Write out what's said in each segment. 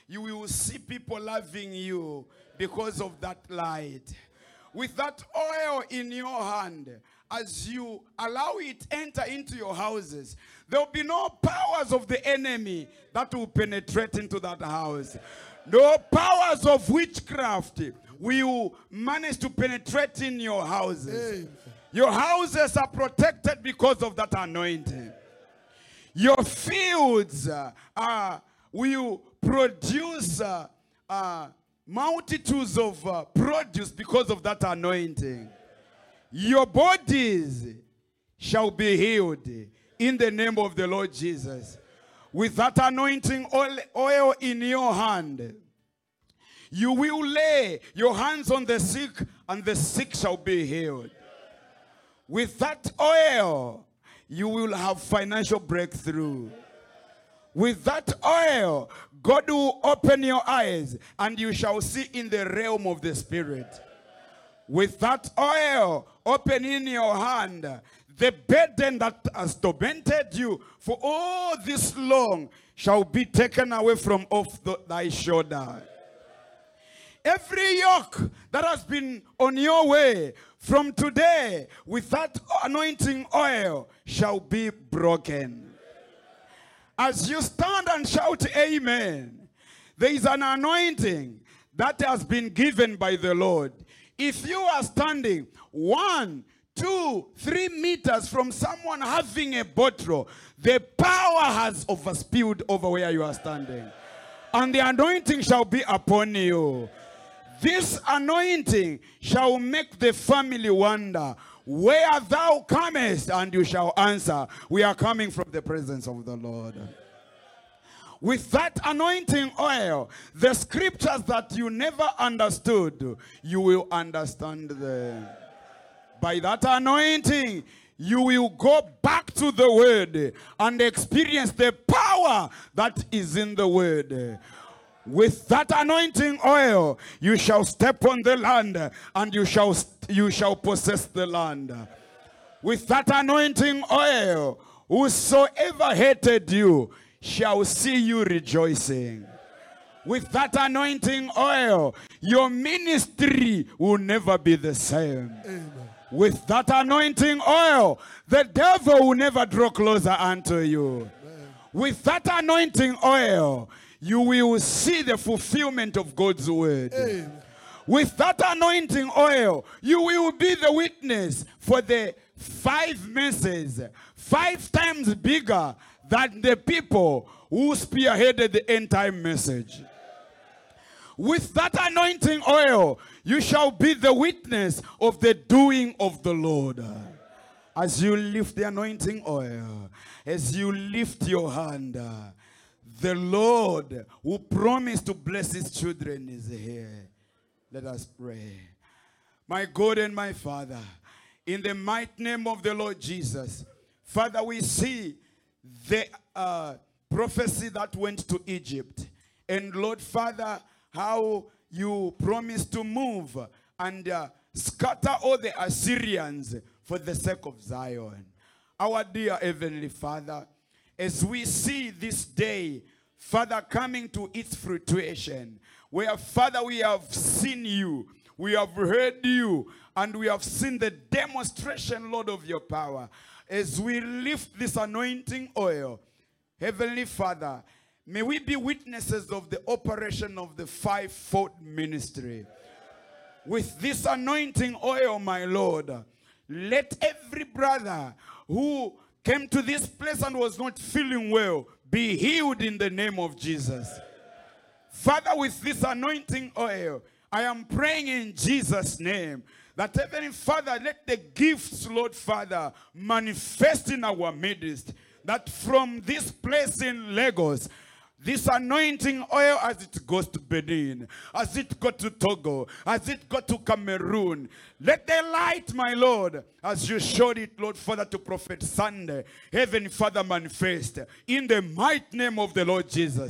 you will see people loving you because of that light. With that oil in your hand, as you allow it enter into your houses, there will be no powers of the enemy that will penetrate into that house. No powers of witchcraft will manage to penetrate in your houses. Amen. Your houses are protected because of that anointing. Your fields will produce multitudes of produce because of that anointing. Your bodies shall be healed in the name of the Lord Jesus. With that anointing oil in your hand, you will lay your hands on the sick, and the sick shall be healed. With that oil, you will have financial breakthrough. With that oil, God will open your eyes, and you shall see in the realm of the Spirit. With that oil open in your hand, the burden that has tormented you for all this long shall be taken away from off thy shoulder. Every yoke that has been on your way from today with that anointing oil shall be broken. As you stand and shout amen, there is an anointing that has been given by the Lord. If you are standing 1, 2, 3 meters from someone having a bottle, the power has overspilled over where you are standing. And the anointing shall be upon you. This anointing shall make the family wonder, where thou comest, and you shall answer, we are coming from the presence of the Lord. With that anointing oil, the scriptures that you never understood, you will understand them. By that anointing, you will go back to the word and experience the power that is in the word. With that anointing oil, you shall step on the land, and you shall possess the land. With that anointing oil, whosoever hated you shall see you rejoicing. With that anointing oil, your ministry will never be the same. Amen. With that anointing oil, the devil will never draw closer unto you. Amen. With that anointing oil, you will see the fulfillment of God's word. Amen. With that anointing oil, you will be the witness for the 5 messes, 5 times bigger than the people who spearheaded the end time message. With that anointing oil, you shall be the witness of the doing of the Lord. As you lift the anointing oil, as you lift your hand, the Lord who promised to bless his children is here. Let us pray. My God and my Father, in the mighty name of the Lord Jesus, Father, we see the prophecy that went to Egypt. And Lord Father, how you promised to move and scatter all the Assyrians for the sake of Zion. Our dear Heavenly Father, as we see this day, Father, coming to its fruition, where, Father, we have seen you, we have heard you, and we have seen the demonstration, Lord, of your power. As we lift this anointing oil, Heavenly Father, may we be witnesses of the operation of the 5-fold ministry. With this anointing oil, my Lord, let every brother who came to this place and was not feeling well be healed in the name of Jesus. Father, with this anointing oil, I am praying in Jesus' name that, Heavenly Father, let the gifts, Lord Father, manifest in our midst. That from this place in Lagos, this anointing oil, as it goes to Benin, as it got to Togo, as it got to Cameroon, let the light, my Lord, as you showed it, Lord Father, to Prophet Sunday, Heavenly Father, manifest in the mighty name of the Lord Jesus.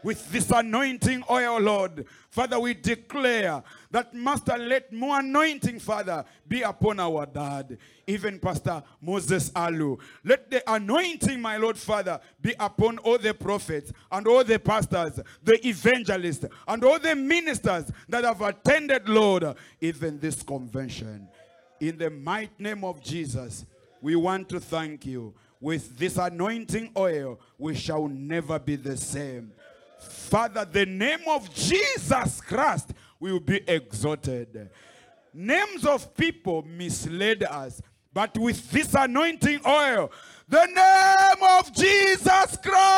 with this anointing oil, Lord. Father, we declare that, Master, let more anointing, Father, be upon our dad, even Pastor Moses Alu. Let the anointing, my Lord, Father, be upon all the prophets and all the pastors, the evangelists, and all the ministers that have attended, Lord, even this convention. In the mighty name of Jesus, we want to thank you. With this anointing oil, we shall never be the same. Father, the name of Jesus Christ will be exalted. Names of people misled us, but with this anointing oil, the name of Jesus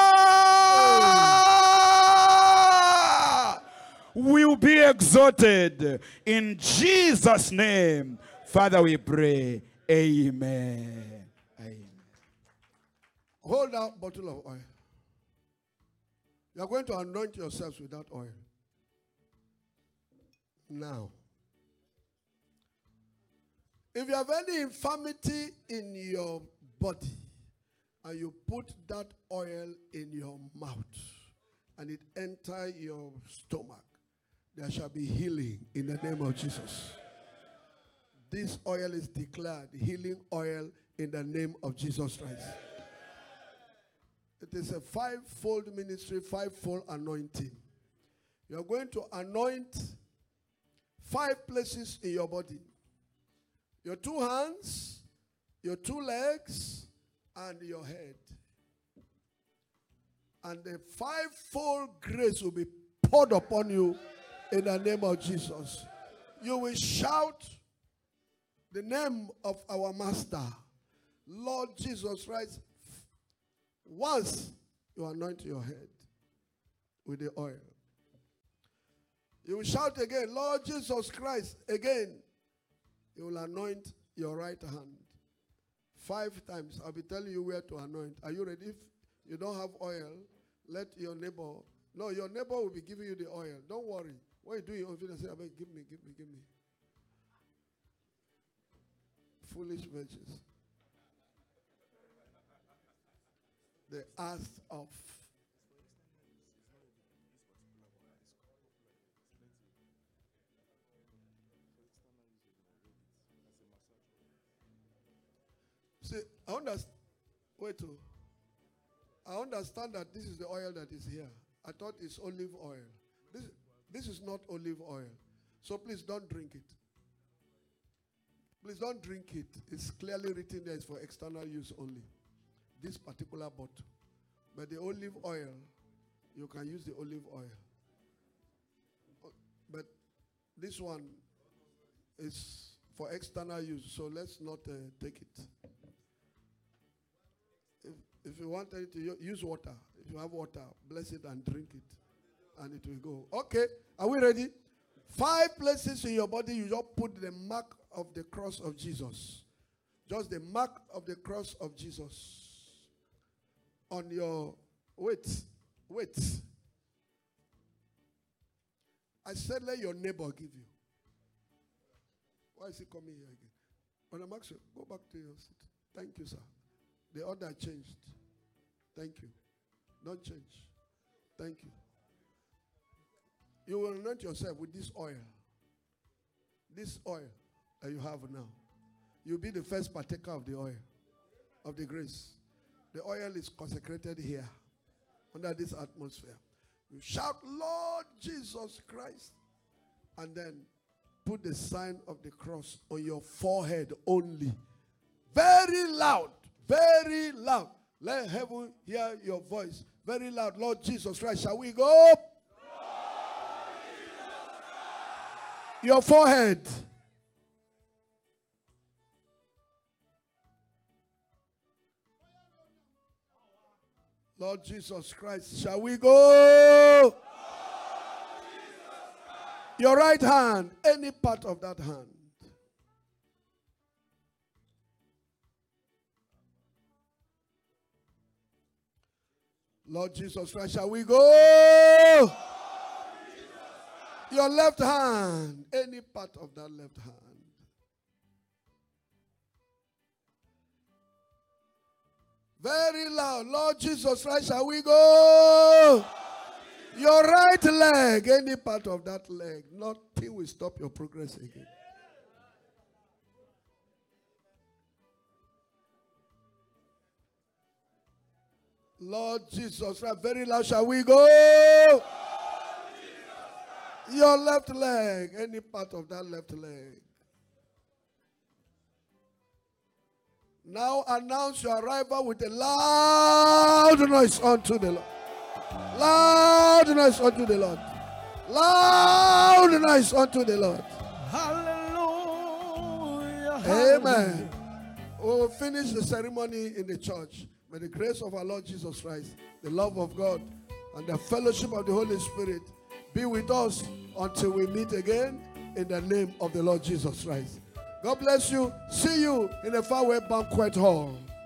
Christ will be exalted. In Jesus' name, Father, we pray. Amen. Amen. Hold that bottle of oil. You are going to anoint yourselves with that oil. Now, if you have any infirmity in your body and you put that oil in your mouth and it enter your stomach, there shall be healing in the name of Jesus. This oil is declared healing oil in the name of Jesus Christ. It is a fivefold ministry, fivefold anointing. You are going to anoint 5 places in your body. Your 2 hands, your 2 legs, and your head. And the fivefold grace will be poured upon you in the name of Jesus. You will shout the name of our Master, Lord Jesus Christ. Once you anoint your head with the oil, you will shout again, Lord Jesus Christ. Again, you will anoint your right hand 5 times. I'll be telling you where to anoint. Are you ready? If you don't have oil, let your neighbor. No, your neighbor will be giving you the oil. Don't worry. What you do, you say, give me. Foolish virgins. The earth of see, I understand that this is the oil that is here. I thought it's olive oil. This is not olive oil. So please don't drink it. Please don't drink it. It's clearly written there it's for external use only. This particular bottle. But the olive oil, you can use the olive oil. But this one is for external use, so let's not take it. If you want it to use water, if you have water, bless it and drink it, and it will go. Okay, are we ready? 5 places in your body, you just put the mark of the cross of Jesus. Just the mark of the cross of Jesus. On your, wait. I said let your neighbor give you. Why is he coming here again? When I'm actually, go back to your seat. Thank you, sir. The order changed. Thank you. Don't change. Thank you. You will anoint yourself with this oil. This oil that you have now. You'll be the first partaker of the oil, of the grace. The oil is consecrated here, under this atmosphere. You shout, Lord Jesus Christ. And then put the sign of the cross on your forehead only. Very loud. Very loud. Let heaven hear your voice. Very loud. Lord Jesus Christ. Shall we go? Your forehead. Lord Jesus Christ, shall we go? Your right hand, any part of that hand. Lord Jesus Christ, shall we go? Your left hand, any part of that left hand. Very loud. Lord Jesus Christ, shall we go? Your right leg, any part of that leg, nothing will stop your progress again. Lord Jesus, very loud shall we go? Your left leg, any part of that left leg. Now announce your arrival with a loud noise unto the Lord. Loud noise unto the Lord. Loud noise unto the Lord. Hallelujah. Amen. We'll finish the ceremony in the church. May the grace of our Lord Jesus Christ, the love of God, and the fellowship of the Holy Spirit be with us until we meet again in the name of the Lord Jesus Christ. God bless you. See you in the faraway banquet hall.